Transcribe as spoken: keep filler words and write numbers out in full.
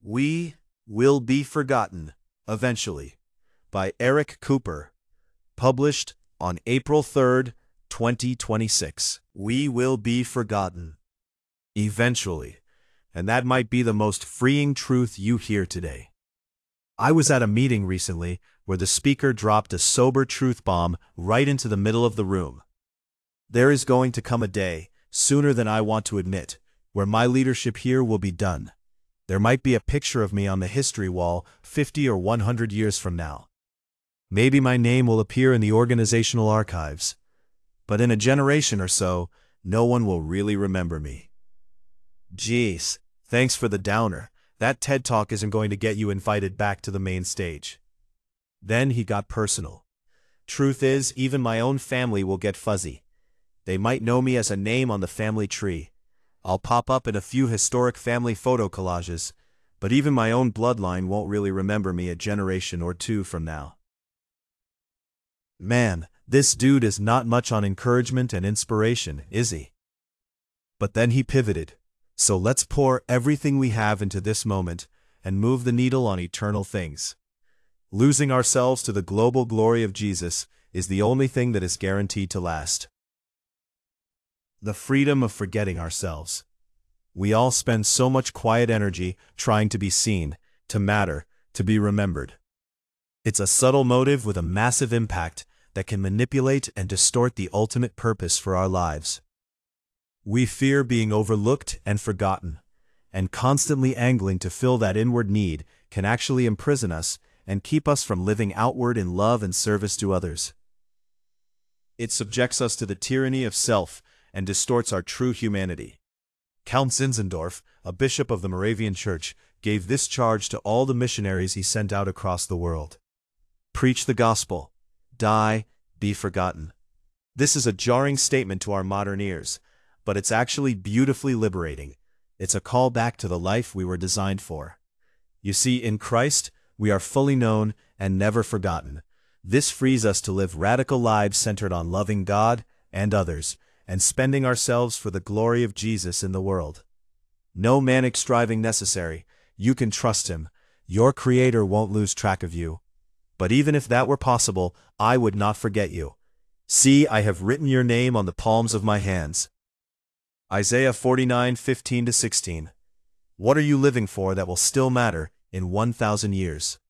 We Will Be Forgotten, Eventually, by Eric Cooper, published on April third, twenty twenty-six. We will be forgotten. Eventually. And that might be the most freeing truth you hear today. I was at a meeting recently where the speaker dropped a sober truth bomb right into the middle of the room. There is going to come a day, sooner than I want to admit, where my leadership here will be done. There might be a picture of me on the history wall fifty or one hundred years from now. Maybe my name will appear in the organizational archives. But in a generation or so, no one will really remember me. Jeez, thanks for the downer. That TED Talk isn't going to get you invited back to the main stage. Then he got personal. Truth is, even my own family will get fuzzy. They might know me as a name on the family tree. I'll pop up in a few historic family photo collages, but even my own bloodline won't really remember me a generation or two from now. Man, this dude is not much on encouragement and inspiration, is he? But then he pivoted. So let's pour everything we have into this moment and move the needle on eternal things. Losing ourselves to the global glory of Jesus is the only thing that is guaranteed to last. The freedom of forgetting ourselves. We all spend so much quiet energy trying to be seen, to matter, to be remembered. It's a subtle motive with a massive impact that can manipulate and distort the ultimate purpose for our lives. We fear being overlooked and forgotten, and constantly angling to fill that inward need can actually imprison us and keep us from living outward in love and service to others. It subjects us to the tyranny of self and distorts our true humanity. Count Zinzendorf, a bishop of the Moravian Church, gave this charge to all the missionaries he sent out across the world. Preach the gospel. Die, be forgotten. This is a jarring statement to our modern ears, but it's actually beautifully liberating. It's a call back to the life we were designed for. You see, in Christ, we are fully known and never forgotten. This frees us to live radical lives centered on loving God and others, and spending ourselves for the glory of Jesus in the world. No manic striving necessary. You can trust Him. Your Creator won't lose track of you. But even if that were possible, I would not forget you. See, I have written your name on the palms of my hands. Isaiah forty-nine, fifteen to sixteen. What are you living for that will still matter in one thousand years?